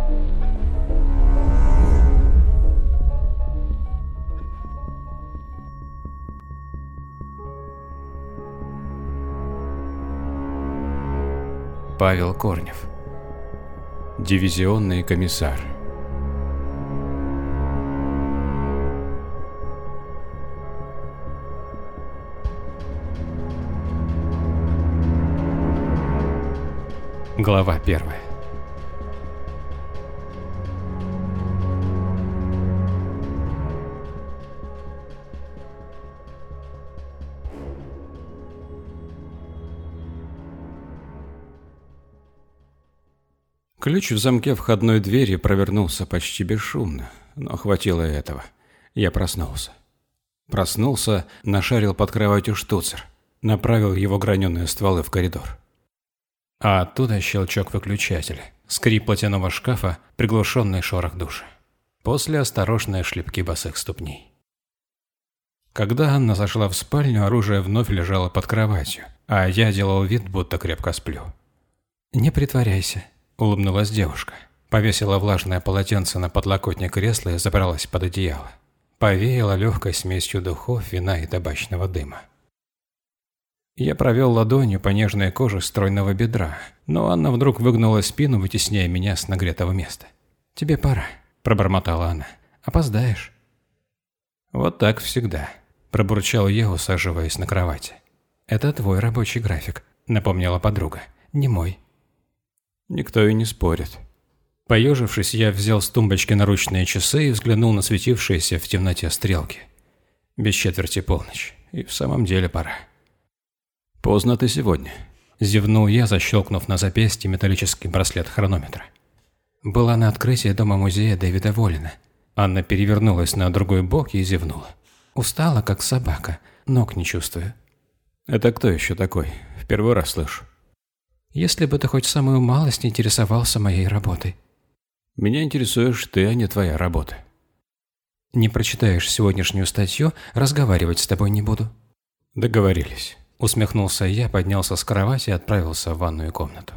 Павел Корнев. Дивизионный комиссар. Глава 1. Ключ в замке входной двери провернулся почти бесшумно, но хватило этого. Я проснулся. Нашарил под кроватью штуцер, направил его граненые стволы в коридор. А оттуда щелчок выключателя, скрип платяного шкафа, приглушенный шорох душа. После осторожные шлепки босых ступней. Когда Анна зашла в спальню, оружие вновь лежало под кроватью, а я делал вид, будто крепко сплю. «Не притворяйся», — улыбнулась девушка. Повесила влажное полотенце на подлокотник кресла и забралась под одеяло. Повеяло легкой смесью духов, вина и табачного дыма. Я провел ладонью по нежной коже стройного бедра, но Анна вдруг выгнула спину, вытесняя меня с нагретого места. «Тебе пора», – пробормотала она. «Опоздаешь». «Вот так всегда», – пробурчал я, усаживаясь на кровати. «Это твой рабочий график», – напомнила подруга. «Не мой». Никто и не спорит. Поежившись, я взял с тумбочки наручные часы и взглянул на светившиеся в темноте стрелки. Без четверти полночь. И в самом деле пора. «Поздно ты сегодня», – зевнул я, защелкнув на запястье металлический браслет хронометра. «Была на открытии дома-музея Дэвида Воллина». Анна перевернулась на другой бок и зевнула. «Устала, как собака, ног не чувствую». «Это кто еще такой? В первый раз слышу». «Если бы ты хоть самую малость интересовался моей работой». «Меня интересуешь ты, а не твоя работа». «Не прочитаешь сегодняшнюю статью, разговаривать с тобой не буду». «Договорились». Усмехнулся я, поднялся с кровати и отправился в ванную комнату.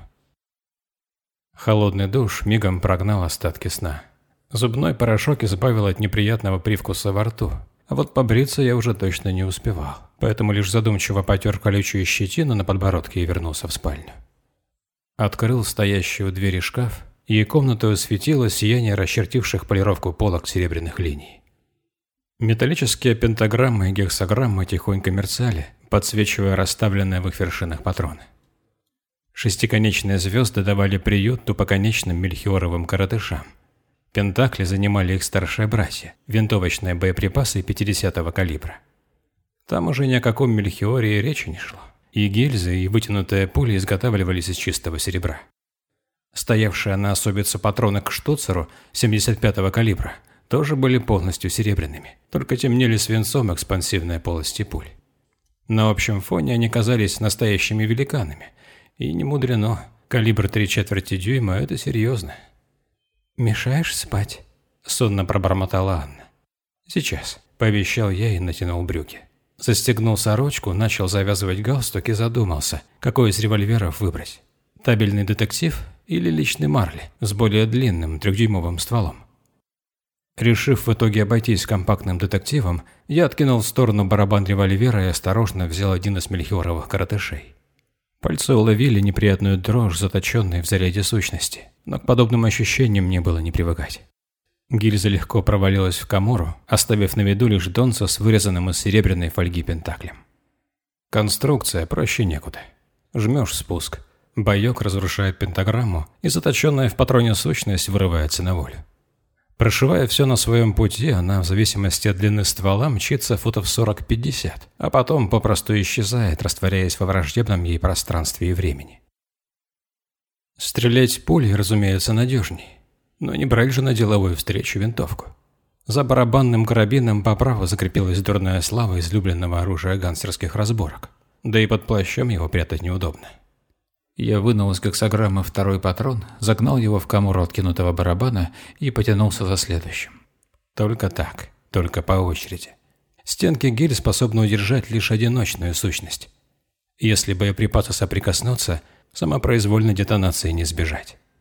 Холодный душ мигом прогнал остатки сна. Зубной порошок избавил от неприятного привкуса во рту, а вот побриться я уже точно не успевал, поэтому лишь задумчиво потер колючую щетину на подбородке и вернулся в спальню. Открыл стоящий у двери шкаф, и комнату осветило сияние расчертивших полировку полок серебряных линий. Металлические пентаграммы и гексаграммы тихонько мерцали, подсвечивая расставленные в их вершинах патроны. Шестиконечные звезды давали приют тупоконечным мельхиоровым коротышам. Пентакли занимали их старшие братья, винтовочные боеприпасы 50-го калибра. Там уже ни о каком мельхиоре и речи не шло. И гильзы, и вытянутые пули изготавливались из чистого серебра. Стоявшие на особицу патроны к штуцеру 75-го калибра тоже были полностью серебряными, только темнели свинцом экспансивные полости пуль. На общем фоне они казались настоящими великанами. И не мудрено, калибр 3/4 дюйма – это серьезно. «Мешаешь спать?» – сонно пробормотала Анна. «Сейчас», – пообещал я и натянул брюки. Застегнул сорочку, начал завязывать галстук и задумался, какой из револьверов выбрать. Табельный детектив или личный Марли с более длинным 3-дюймовым стволом. Решив в итоге обойтись компактным детективом, я откинул в сторону барабан револьвера и осторожно взял один из мельхиоровых коротышей. Пальцы уловили неприятную дрожь, заточенной в заряде сущности, но к подобным ощущениям мне было не привыкать. Гильза легко провалилась в камору, оставив на виду лишь донца с вырезанным из серебряной фольги пентаклем. Конструкция проще некуда. Жмешь спуск, боек разрушает пентаграмму, и заточенная в патроне сущность вырывается на волю. Прошивая все на своем пути, она в зависимости от длины ствола мчится футов 40-50, а потом попросту исчезает, растворяясь во враждебном ей пространстве и времени. Стрелять пулей, разумеется, надежней, но не брать же на деловую встречу винтовку. За барабанным карабином по праву закрепилась дурная слава излюбленного оружия гангстерских разборок, да и под плащом его прятать неудобно. Я вынул из гексаграммы второй патрон, загнал его в камеру откинутого барабана и потянулся за следующим. Только так, только по очереди. Стенки гильз способны удержать лишь одиночную сущность. Если боеприпасы соприкоснутся, самопроизвольной детонации не сбежать.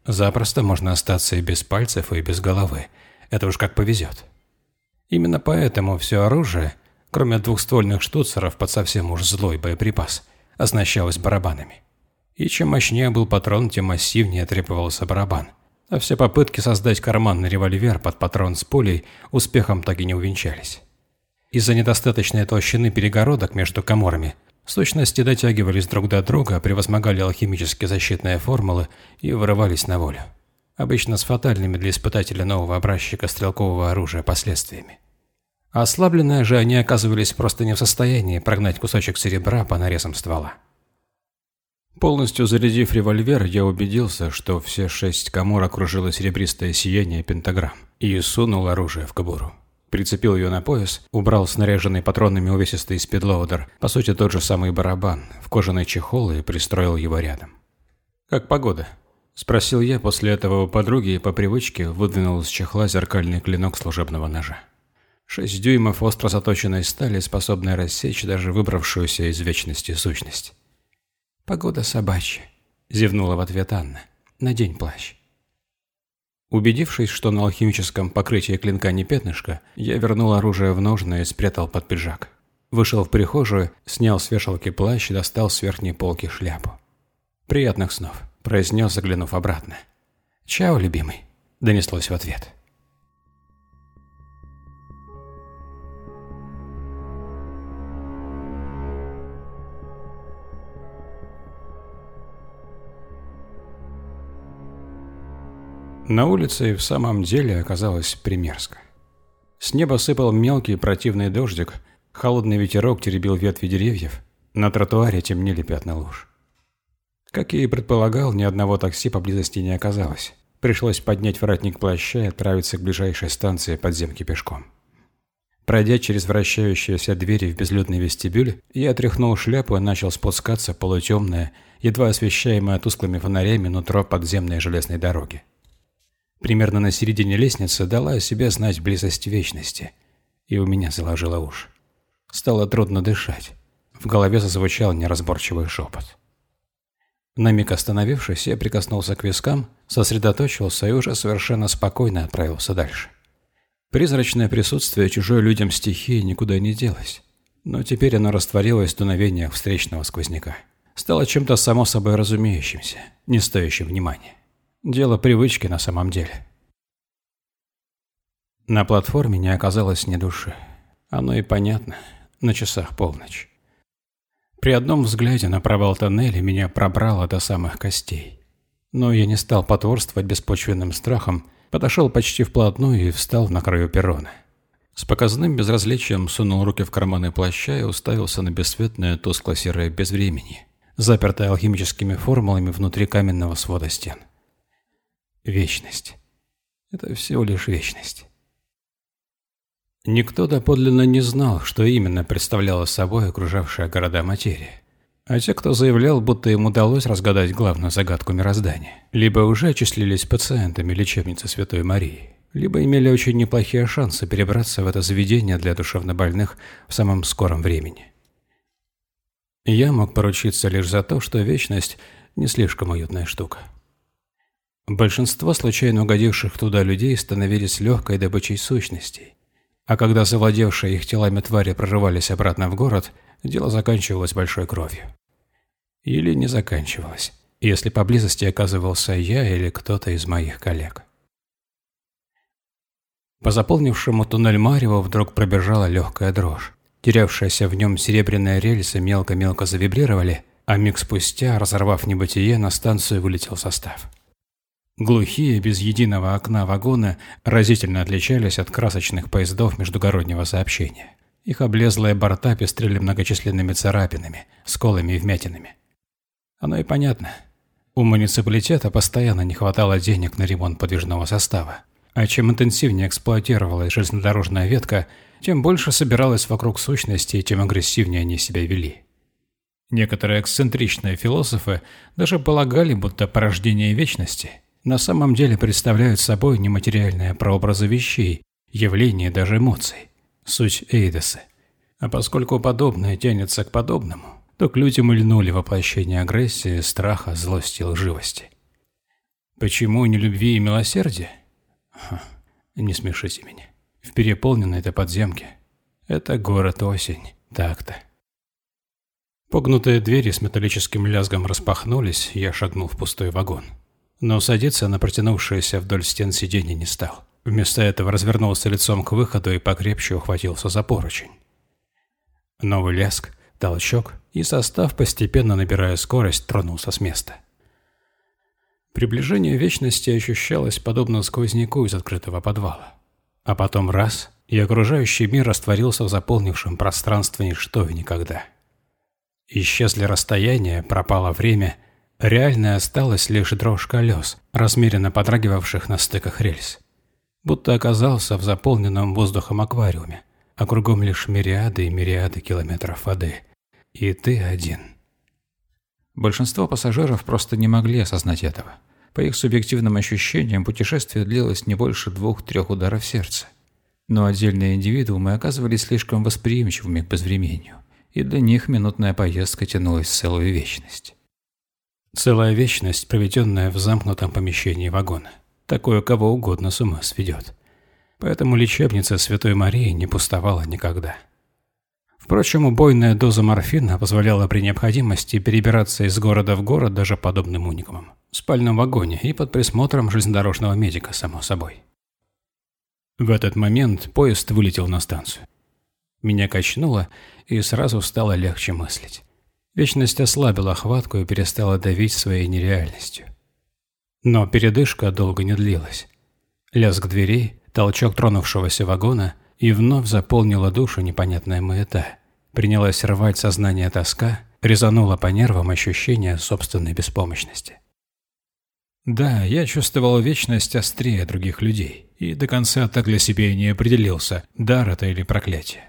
Запросто можно остаться и без пальцев, и без головы. Это уж как повезет. Именно поэтому все оружие, кроме двухствольных штуцеров под совсем уж злой боеприпас, оснащалось барабанами. И чем мощнее был патрон, тем массивнее требовался барабан. А все попытки создать карманный револьвер под патрон с пулей успехом так и не увенчались. Из-за недостаточной толщины перегородок между каморами сущности дотягивались друг до друга, превозмогали алхимические защитные формулы и вырывались на волю. Обычно с фатальными для испытателя нового образчика стрелкового оружия последствиями. Ослабленные же они оказывались просто не в состоянии прогнать кусочек серебра по нарезам ствола. Полностью зарядив револьвер, я убедился, что все 6 камор окружило серебристое сияние пентаграмм, и сунул оружие в кобуру. Прицепил ее на пояс, убрал снаряженный патронами увесистый спидлоудер, по сути тот же самый барабан, в кожаный чехол и пристроил его рядом. «Как погода?» – спросил я после этого у подруги и по привычке выдвинул из чехла зеркальный клинок служебного ножа. 6 дюймов остро заточенной стали, способной рассечь даже выбравшуюся из вечности сущность. «Погода собачья», – зевнула в ответ Анна. «Надень плащ». Убедившись, что на алхимическом покрытии клинка не пятнышко, я вернул оружие в ножны и спрятал под пиджак. Вышел в прихожую, снял с вешалки плащ и достал с верхней полки шляпу. «Приятных снов», – произнес, заглянув обратно. «Чао, любимый», – донеслось в ответ. На улице и в самом деле оказалось примерзко. С неба сыпал мелкий противный дождик, холодный ветерок теребил ветви деревьев, на тротуаре темнели пятна луж. Как я и предполагал, ни одного такси поблизости не оказалось. Пришлось поднять воротник плаща и отправиться к ближайшей станции подземки пешком. Пройдя через вращающиеся двери в безлюдный вестибюль, я отряхнул шляпу и начал спускаться полутемное, едва освещаемое тусклыми фонарями нутро подземной железной дороги. Примерно на середине лестницы дала о себе знать близость вечности, и у меня заложило уши. Стало трудно дышать. В голове зазвучал неразборчивый шепот. На миг остановившись, я прикоснулся к вискам, сосредоточился и уже совершенно спокойно отправился дальше. Призрачное присутствие чужой людям стихии никуда не делось, но теперь оно растворилось в дуновениях встречного сквозняка. Стало чем-то само собой разумеющимся, не стоящим внимания. Дело привычки на самом деле. На платформе не оказалось ни души. Оно и понятно, на часах полночь. При одном взгляде на провал тоннеля меня пробрало до самых костей. Но я не стал потворствовать беспочвенным страхом, подошел почти вплотную и встал на краю перрона. С показным безразличием сунул руки в карманы плаща и уставился на бесцветное тускло-серое безвременье, запертое алхимическими формулами внутри каменного свода стен. Вечность. Это всего лишь вечность. Никто доподлинно не знал, что именно представляла собой окружавшая города материя. А те, кто заявлял, будто им удалось разгадать главную загадку мироздания, либо уже отчислились пациентами лечебницы Святой Марии, либо имели очень неплохие шансы перебраться в это заведение для душевнобольных в самом скором времени. Я мог поручиться лишь за то, что вечность не слишком уютная штука. Большинство случайно угодивших туда людей становились легкой добычей сущностей, а когда завладевшие их телами твари прорывались обратно в город, дело заканчивалось большой кровью. Или не заканчивалось, если поблизости оказывался я или кто-то из моих коллег. По заполнившему туннель марева вдруг пробежала легкая дрожь. Терявшиеся в нем серебряные рельсы мелко-мелко завибрировали, а миг спустя, разорвав небытие, на станцию вылетел состав. Глухие, без единого окна вагоны разительно отличались от красочных поездов междугороднего сообщения. Их облезлые борта пестрели многочисленными царапинами, сколами и вмятинами. Оно и понятно. У муниципалитета постоянно не хватало денег на ремонт подвижного состава. А чем интенсивнее эксплуатировалась железнодорожная ветка, тем больше собиралось вокруг сущности и тем агрессивнее они себя вели. Некоторые эксцентричные философы даже полагали, будто порождение вечности на самом деле представляют собой нематериальные прообразы вещей, явлений и даже эмоций, суть эйдосы. А поскольку подобное тянется к подобному, то к людям и льнули воплощение агрессии, страха, злости и лживости. Почему не любви и милосердия? Не смешите меня. В переполненной этой подземке. Это город-осень. Так-то. Погнутые двери с металлическим лязгом распахнулись, и я шагнул в пустой вагон. Но садиться на протянувшееся вдоль стен сиденье не стал. Вместо этого развернулся лицом к выходу и покрепче ухватился за поручень. Новый лязг, толчок, и состав, постепенно набирая скорость, тронулся с места. Приближение вечности ощущалось подобно сквозняку из открытого подвала. А потом раз, и окружающий мир растворился в заполнившем пространстве ничто и никогда. Исчезли расстояния, пропало время, реальной осталась лишь дрожь колес, размеренно подрагивавших на стыках рельс. Будто оказался в заполненном воздухом аквариуме, а кругом лишь мириады и мириады километров воды. И ты один. Большинство пассажиров просто не могли осознать этого. По их субъективным ощущениям, путешествие длилось не больше 2-3 ударов сердца. Но отдельные индивидуумы оказывались слишком восприимчивыми к безвременью, и для них минутная поездка тянулась целую вечность. Целая вечность, проведенная в замкнутом помещении вагона. Такое кого угодно с ума сведет. Поэтому лечебница Святой Марии не пустовала никогда. Впрочем, убойная доза морфина позволяла при необходимости перебираться из города в город даже подобным уникумам. В спальном вагоне и под присмотром железнодорожного медика, само собой. В этот момент поезд вылетел на станцию. Меня качнуло, и сразу стало легче мыслить. Вечность ослабила хватку и перестала давить своей нереальностью. Но передышка долго не длилась. Лязг дверей, толчок тронувшегося вагона, и вновь заполнила душу непонятная маята. Принялась рвать сознание тоска, резанула по нервам ощущение собственной беспомощности. Да, я чувствовал вечность острее других людей, и до конца так для себя и не определился, дар это или проклятие.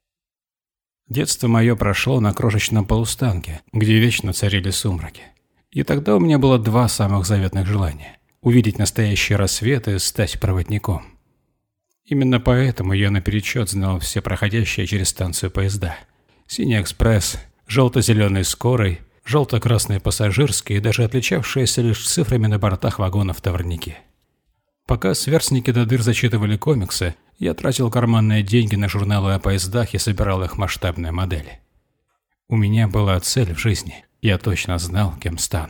Детство мое прошло на крошечном полустанке, где вечно царили сумраки. И тогда у меня было 2 самых заветных желания – увидеть настоящий рассвет и стать проводником. Именно поэтому я наперечет знал все проходящие через станцию поезда. Синий экспресс, желто-зеленый скорый, желто-красный пассажирский и даже отличавшиеся лишь цифрами на бортах вагонов товарники. Пока сверстники до дыр зачитывали комиксы, я тратил карманные деньги на журналы о поездах и собирал их масштабные модели. У меня была цель в жизни, я точно знал, кем стану.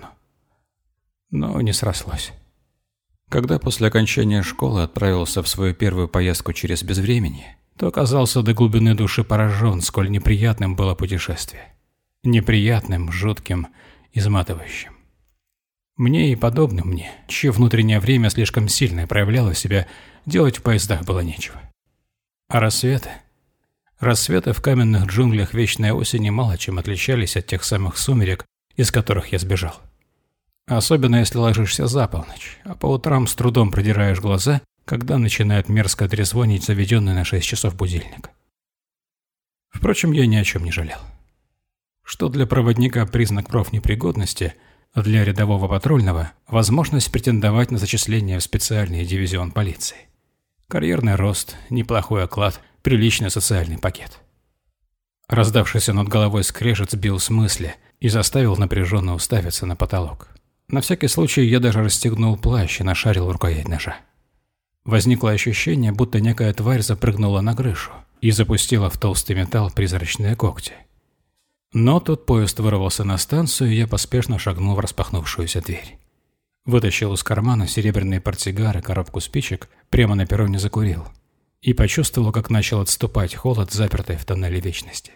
Но не срослось. Когда после окончания школы отправился в свою первую поездку через безвременье, то оказался до глубины души поражен, сколь неприятным было путешествие. Неприятным, жутким, изматывающим. Мне и подобным мне, чье внутреннее время слишком сильно проявляло себя, делать в поездах было нечего. А рассветы? Рассветы в каменных джунглях вечной осени мало чем отличались от тех самых сумерек, из которых я сбежал. Особенно если ложишься за полночь, а по утрам с трудом продираешь глаза, когда начинает мерзко трезвонить заведенный на 6 часов будильник. Впрочем, я ни о чем не жалел. Что для проводника признак профнепригодности, а для рядового патрульного – возможность претендовать на зачисление в специальный дивизион полиции. Карьерный рост, неплохой оклад, приличный социальный пакет. Раздавшийся над головой скрежет сбил с мысли и заставил напряженно уставиться на потолок. На всякий случай я даже расстегнул плащ и нашарил рукоять ножа. Возникло ощущение, будто некая тварь запрыгнула на крышу и запустила в толстый металл призрачные когти. Но тут поезд вырвался на станцию, и я поспешно шагнул в распахнувшуюся дверь. Вытащил из кармана серебряный портсигар и коробку спичек, прямо на перроне закурил. И почувствовал, как начал отступать холод, запертый в тоннеле вечности.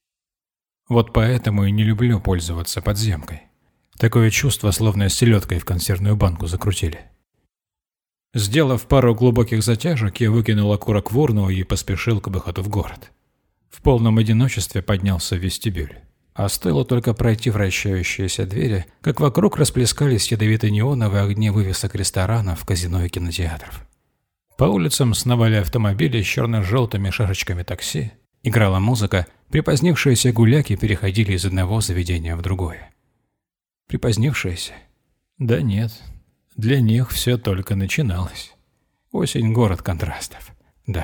Вот поэтому и не люблю пользоваться подземкой. Такое чувство, словно селедкой в консервную банку закрутили. Сделав пару глубоких затяжек, я выкинул окурок в урну и поспешил к выходу в город. В полном одиночестве поднялся в вестибюль. А стоило только пройти вращающиеся двери, как вокруг расплескались ядовито-неоновые огни вывесок ресторанов, казино и кинотеатров. По улицам сновали автомобили с черно-желтыми шашечками такси. Играла музыка, припозднившиеся гуляки переходили из одного заведения в другое. Припозднившиеся? Да нет, для них все только начиналось. Осень – город контрастов. Да.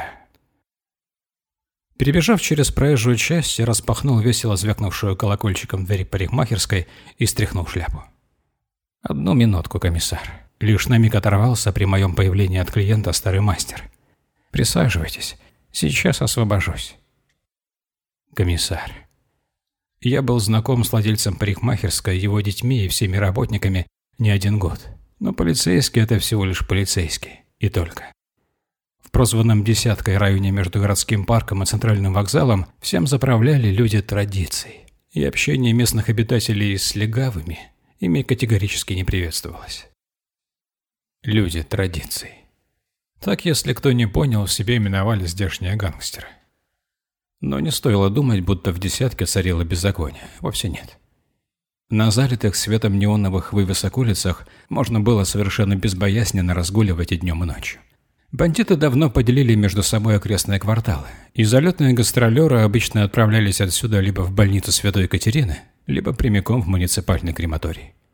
Перебежав через проезжую часть, я распахнул весело звякнувшую колокольчиком дверь парикмахерской и стряхнул шляпу. «Одну минутку, комиссар». Лишь на миг оторвался при моем появлении от клиента старый мастер. «Присаживайтесь, сейчас освобожусь». Комиссар. Я был знаком с владельцем парикмахерской, его детьми и всеми работниками не 1 год. Но полицейский – это всего лишь полицейский. И только. В прозванном «Десяткой» районе между городским парком и центральным вокзалом всем заправляли люди традиций. И общение местных обитателей с легавыми ими категорически не приветствовалось. Люди традиций. Так, если кто не понял, себе именовали здешние гангстеры. Но не стоило думать, будто в «Десятке» царило беззаконие. Вовсе нет. На залитых светом неоновых вывесок улицах можно было совершенно безбоязненно разгуливать и днем, и ночью. Бандиты давно поделили между собой окрестные кварталы, и залетные гастролеры обычно отправлялись отсюда либо в больницу Святой Екатерины, либо прямиком в муниципальный крематорий.